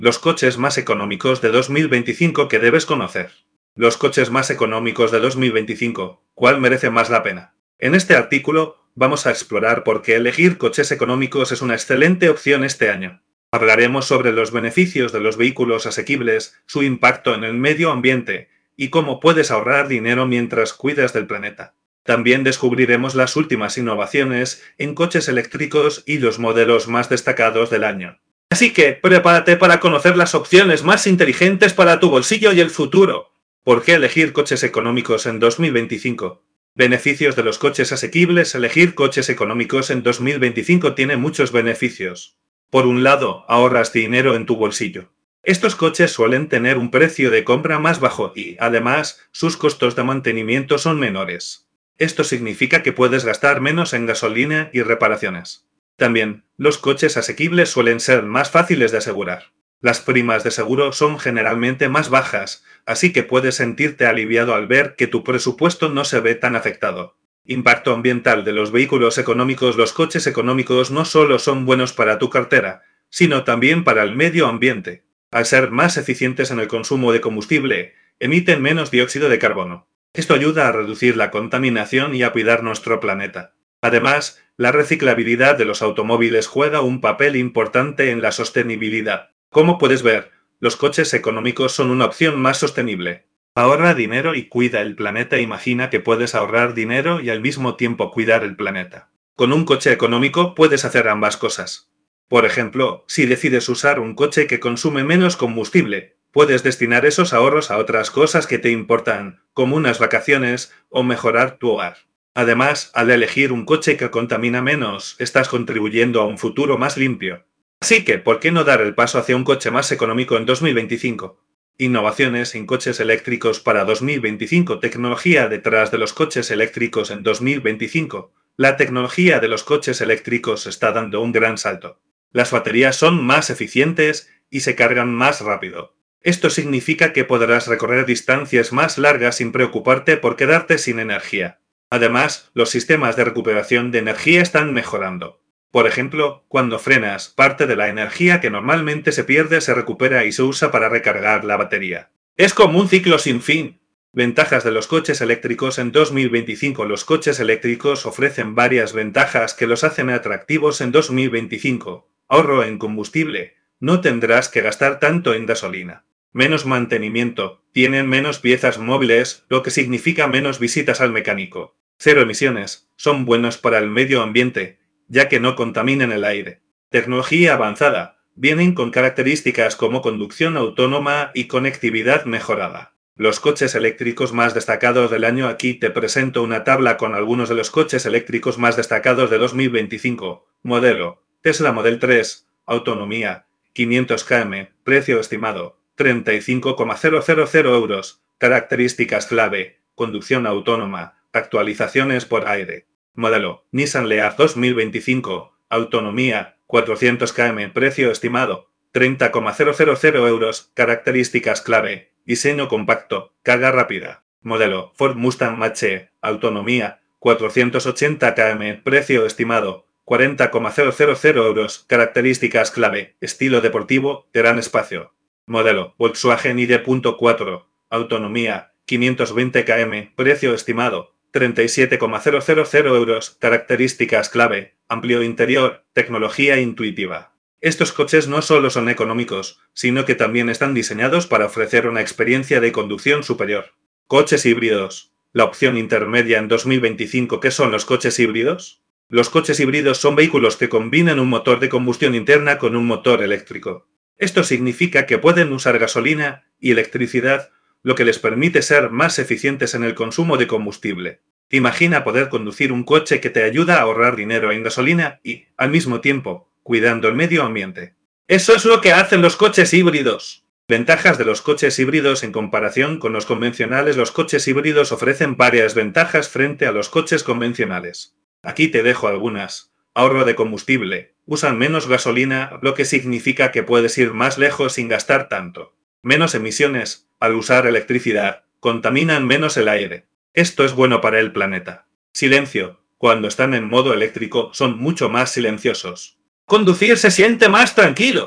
Los coches más económicos de 2025 que debes conocer. Los coches más económicos de 2025, ¿cuál merece más la pena? En este artículo vamos a explorar por qué elegir coches económicos es una excelente opción este año. Hablaremos sobre los beneficios de los vehículos asequibles, su impacto en el medio ambiente y cómo puedes ahorrar dinero mientras cuidas del planeta. También descubriremos las últimas innovaciones en coches eléctricos y los modelos más destacados del año. Así que prepárate para conocer las opciones más inteligentes para tu bolsillo y el futuro. ¿Por qué elegir coches económicos en 2025? Beneficios de los coches asequibles. Elegir coches económicos en 2025 tiene muchos beneficios. Por un lado, ahorras dinero en tu bolsillo. Estos coches suelen tener un precio de compra más bajo y, además, sus costos de mantenimiento son menores. Esto significa que puedes gastar menos en gasolina y reparaciones. También, los coches asequibles suelen ser más fáciles de asegurar. Las primas de seguro son generalmente más bajas, así que puedes sentirte aliviado al ver que tu presupuesto no se ve tan afectado. Impacto ambiental de los vehículos económicos. Los coches económicos no solo son buenos para tu cartera, sino también para el medio ambiente. Al ser más eficientes en el consumo de combustible, emiten menos dióxido de carbono. Esto ayuda a reducir la contaminación y a cuidar nuestro planeta. Además, la reciclabilidad de los automóviles juega un papel importante en la sostenibilidad. Como puedes ver, los coches económicos son una opción más sostenible. Ahorra dinero y cuida el planeta. Imagina que puedes ahorrar dinero y al mismo tiempo cuidar el planeta. Con un coche económico puedes hacer ambas cosas. Por ejemplo, si decides usar un coche que consume menos combustible, puedes destinar esos ahorros a otras cosas que te importan, como unas vacaciones o mejorar tu hogar. Además, al elegir un coche que contamina menos, estás contribuyendo a un futuro más limpio. Así que, ¿por qué no dar el paso hacia un coche más económico en 2025? Innovaciones en coches eléctricos para 2025. Tecnología detrás de los coches eléctricos en 2025. La tecnología de los coches eléctricos está dando un gran salto. Las baterías son más eficientes y se cargan más rápido. Esto significa que podrás recorrer distancias más largas sin preocuparte por quedarte sin energía. Además, los sistemas de recuperación de energía están mejorando. Por ejemplo, cuando frenas, parte de la energía que normalmente se pierde se recupera y se usa para recargar la batería. Es como un ciclo sin fin. Ventajas de los coches eléctricos en 2025. Los coches eléctricos ofrecen varias ventajas que los hacen atractivos en 2025. Ahorro en combustible. No tendrás que gastar tanto en gasolina. Menos mantenimiento. Tienen menos piezas móviles, lo que significa menos visitas al mecánico. Cero emisiones. Son buenos para el medio ambiente, ya que no contaminan el aire. Tecnología avanzada. Vienen con características como conducción autónoma y conectividad mejorada. Los coches eléctricos más destacados del año. Aquí te presento una tabla con algunos de los coches eléctricos más destacados de 2025. Modelo: Tesla Model 3. Autonomía: 500 km. Precio estimado: 35,000 euros. Características clave: conducción autónoma, actualizaciones por aire. Modelo: Nissan Leaf 2025. Autonomía: 400 km. Precio estimado: 30,000 euros. Características clave: diseño compacto, carga rápida. Modelo: Ford Mustang Mach-E. Autonomía: 480 km. Precio estimado: 40,000 euros. Características clave: estilo deportivo, gran espacio. Modelo: Volkswagen ID.4. Autonomía: 520 km. Precio estimado: 37,000 euros. Características clave: amplio interior, tecnología intuitiva. Estos coches no solo son económicos, sino que también están diseñados para ofrecer una experiencia de conducción superior. Coches híbridos. La opción intermedia en 2025. ¿Qué son los coches híbridos? Los coches híbridos son vehículos que combinan un motor de combustión interna con un motor eléctrico. Esto significa que pueden usar gasolina y electricidad, lo que les permite ser más eficientes en el consumo de combustible. Imagina poder conducir un coche que te ayuda a ahorrar dinero en gasolina y, al mismo tiempo, cuidando el medio ambiente. Eso es lo que hacen los coches híbridos. Ventajas de los coches híbridos en comparación con los convencionales. Los coches híbridos ofrecen varias ventajas frente a los coches convencionales. Aquí te dejo algunas. Ahorro de combustible. Usan menos gasolina, lo que significa que puedes ir más lejos sin gastar tanto. Menos emisiones. Al usar electricidad, contaminan menos el aire. Esto es bueno para el planeta. Silencio. Cuando están en modo eléctrico, son mucho más silenciosos. Conducir se siente más tranquilo.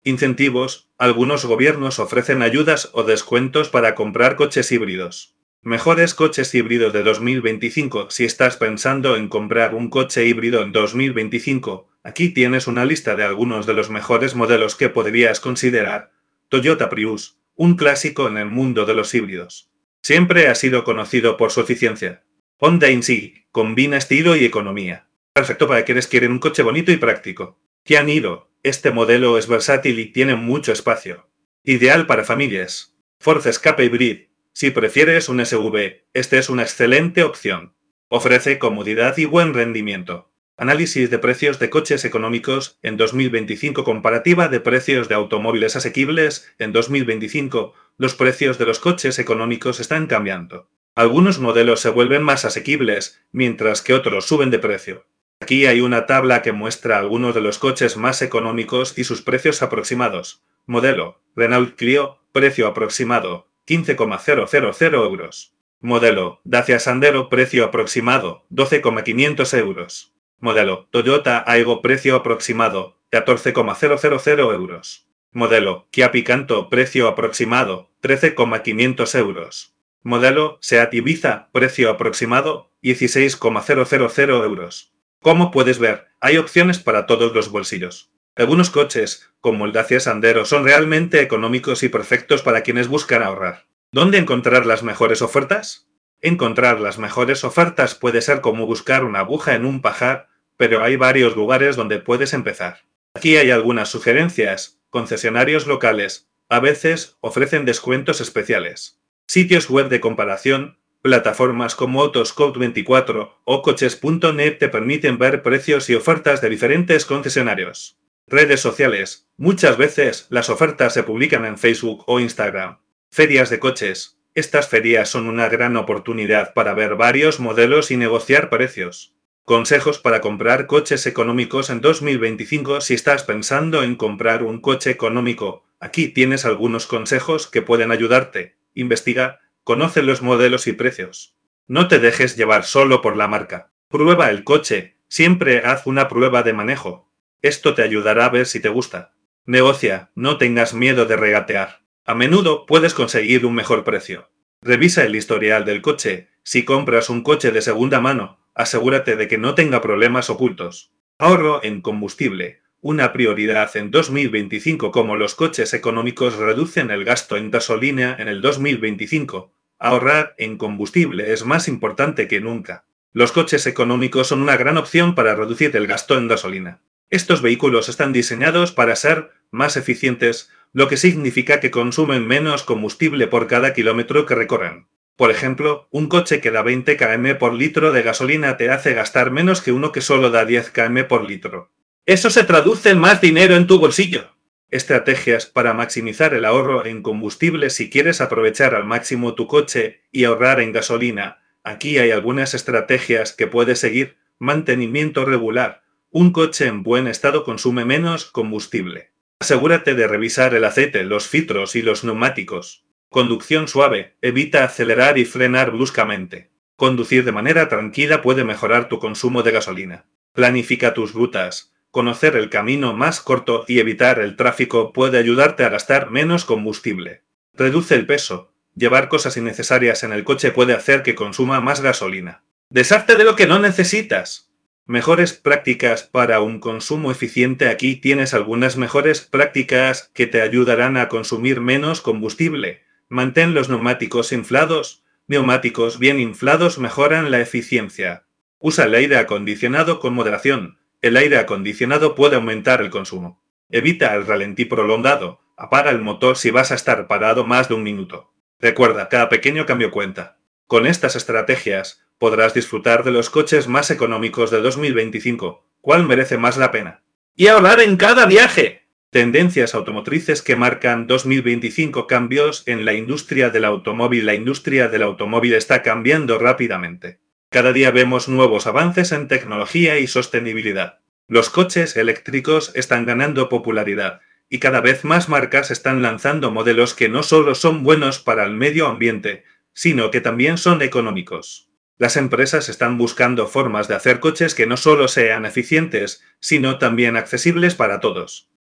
Incentivos. Algunos gobiernos ofrecen ayudas o descuentos para comprar coches híbridos. Mejores coches híbridos de 2025. Si estás pensando en comprar un coche híbrido en 2025, aquí tienes una lista de algunos de los mejores modelos que podrías considerar. Toyota Prius, un clásico en el mundo de los híbridos. Siempre ha sido conocido por su eficiencia. Honda Insight, combina estilo y economía. Perfecto para quienes quieren un coche bonito y práctico. Kia Niro, este modelo es versátil y tiene mucho espacio. Ideal para familias. Ford Escape Hybrid, si prefieres un SUV, este es una excelente opción. Ofrece comodidad y buen rendimiento. Análisis de precios de coches económicos en 2025. Comparativa de precios de automóviles asequibles en 2025. Los precios de los coches económicos están cambiando. Algunos modelos se vuelven más asequibles, mientras que otros suben de precio. Aquí hay una tabla que muestra algunos de los coches más económicos y sus precios aproximados. Modelo: Renault Clio, precio aproximado, 15,000 euros. Modelo: Dacia Sandero, precio aproximado, 12,500 euros. Modelo: Toyota Aygo, precio aproximado, 14,000 euros. Modelo: Kia Picanto, precio aproximado, 13,500 euros. Modelo: Seat Ibiza, precio aproximado, 16,000 euros. Como puedes ver, hay opciones para todos los bolsillos. Algunos coches, como el Dacia Sandero, son realmente económicos y perfectos para quienes buscan ahorrar. ¿Dónde encontrar las mejores ofertas? Encontrar las mejores ofertas puede ser como buscar una aguja en un pajar, pero hay varios lugares donde puedes empezar. Aquí hay algunas sugerencias. Concesionarios locales, a veces, ofrecen descuentos especiales. Sitios web de comparación. Plataformas como Autoscout24 o Coches.net te permiten ver precios y ofertas de diferentes concesionarios. Redes sociales. Muchas veces las ofertas se publican en Facebook o Instagram. Ferias de coches. Estas ferias son una gran oportunidad para ver varios modelos y negociar precios. Consejos para comprar coches económicos en 2025. Si estás pensando en comprar un coche económico, aquí tienes algunos consejos que pueden ayudarte. Investiga. Conoce los modelos y precios. No te dejes llevar solo por la marca. Prueba el coche. Siempre haz una prueba de manejo. Esto te ayudará a ver si te gusta. Negocia. No tengas miedo de regatear. A menudo puedes conseguir un mejor precio. Revisa el historial del coche. Si compras un coche de segunda mano, asegúrate de que no tenga problemas ocultos. Ahorro en combustible. Una prioridad en 2025. Como los coches económicos reducen el gasto en gasolina en el 2025, ahorrar en combustible es más importante que nunca. Los coches económicos son una gran opción para reducir el gasto en gasolina. Estos vehículos están diseñados para ser más eficientes, lo que significa que consumen menos combustible por cada kilómetro que recorren. Por ejemplo, un coche que da 20 km por litro de gasolina te hace gastar menos que uno que solo da 10 km por litro. Eso se traduce en más dinero en tu bolsillo. Estrategias para maximizar el ahorro en combustible. Si quieres aprovechar al máximo tu coche y ahorrar en gasolina, aquí hay algunas estrategias que puedes seguir. Mantenimiento regular. Un coche en buen estado consume menos combustible. Asegúrate de revisar el aceite, los filtros y los neumáticos. Conducción suave. Evita acelerar y frenar bruscamente. Conducir de manera tranquila puede mejorar tu consumo de gasolina. Planifica tus rutas. Conocer el camino más corto y evitar el tráfico puede ayudarte a gastar menos combustible. Reduce el peso. Llevar cosas innecesarias en el coche puede hacer que consuma más gasolina. Deshazte de lo que no necesitas. Mejores prácticas para un consumo eficiente. Aquí tienes algunas mejores prácticas que te ayudarán a consumir menos combustible. Mantén los neumáticos inflados. Neumáticos bien inflados mejoran la eficiencia. Usa el aire acondicionado con moderación. El aire acondicionado puede aumentar el consumo. Evita el ralentí prolongado. Apaga el motor si vas a estar parado más de un minuto. Recuerda, cada pequeño cambio cuenta. Con estas estrategias, podrás disfrutar de los coches más económicos de 2025. ¿Cuál merece más la pena? Y ahorrar en cada viaje. Tendencias automotrices que marcan 2025. Cambios en la industria del automóvil. La industria del automóvil está cambiando rápidamente. Cada día vemos nuevos avances en tecnología y sostenibilidad. Los coches eléctricos están ganando popularidad y cada vez más marcas están lanzando modelos que no solo son buenos para el medio ambiente, sino que también son económicos. Las empresas están buscando formas de hacer coches que no solo sean eficientes, sino también accesibles para todos.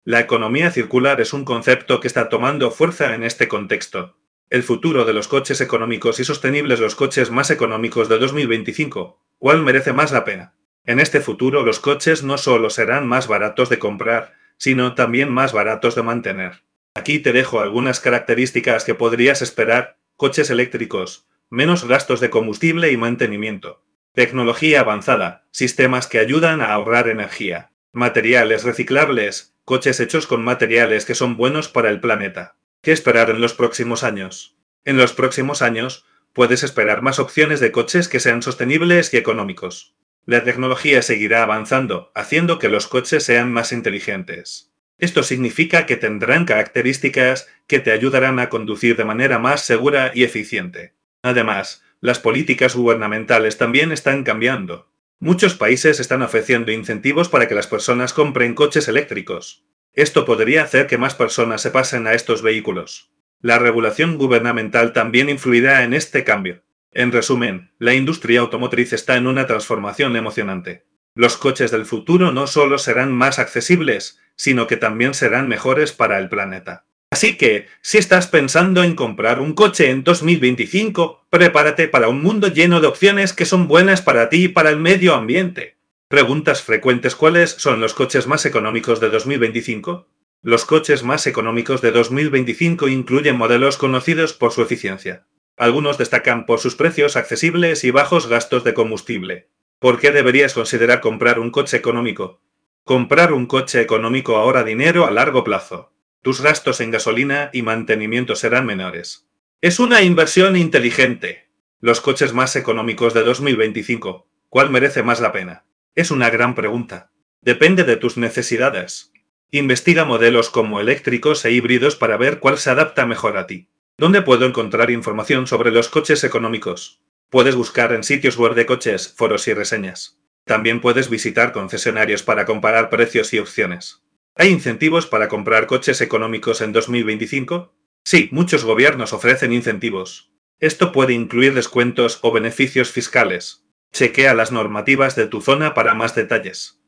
La economía circular es un concepto que está tomando fuerza en este contexto. El futuro de los coches económicos y sostenibles, los coches más económicos de 2025. ¿Cuál merece más la pena? En este futuro los coches no solo serán más baratos de comprar, sino también más baratos de mantener. Aquí te dejo algunas características que podrías esperar: coches eléctricos, menos gastos de combustible y mantenimiento. Tecnología avanzada, sistemas que ayudan a ahorrar energía. Materiales reciclables, coches hechos con materiales que son buenos para el planeta. ¿Qué esperar en los próximos años? En los próximos años, puedes esperar más opciones de coches que sean sostenibles y económicos. La tecnología seguirá avanzando, haciendo que los coches sean más inteligentes. Esto significa que tendrán características que te ayudarán a conducir de manera más segura y eficiente. Además, las políticas gubernamentales también están cambiando. Muchos países están ofreciendo incentivos para que las personas compren coches eléctricos. Esto podría hacer que más personas se pasen a estos vehículos. La regulación gubernamental también influirá en este cambio. En resumen, la industria automotriz está en una transformación emocionante. Los coches del futuro no solo serán más accesibles, sino que también serán mejores para el planeta. Así que, si estás pensando en comprar un coche en 2025, prepárate para un mundo lleno de opciones que son buenas para ti y para el medio ambiente. Preguntas frecuentes: ¿cuáles son los coches más económicos de 2025? Los coches más económicos de 2025 incluyen modelos conocidos por su eficiencia. Algunos destacan por sus precios accesibles y bajos gastos de combustible. ¿Por qué deberías considerar comprar un coche económico? Comprar un coche económico ahorra dinero a largo plazo. Tus gastos en gasolina y mantenimiento serán menores. Es una inversión inteligente. Los coches más económicos de 2025. ¿Cuál merece más la pena? Es una gran pregunta. Depende de tus necesidades. Investiga modelos como eléctricos e híbridos para ver cuál se adapta mejor a ti. ¿Dónde puedo encontrar información sobre los coches económicos? Puedes buscar en sitios web de coches, foros y reseñas. También puedes visitar concesionarios para comparar precios y opciones. ¿Hay incentivos para comprar coches económicos en 2025? Sí, muchos gobiernos ofrecen incentivos. Esto puede incluir descuentos o beneficios fiscales. Chequea las normativas de tu zona para más detalles.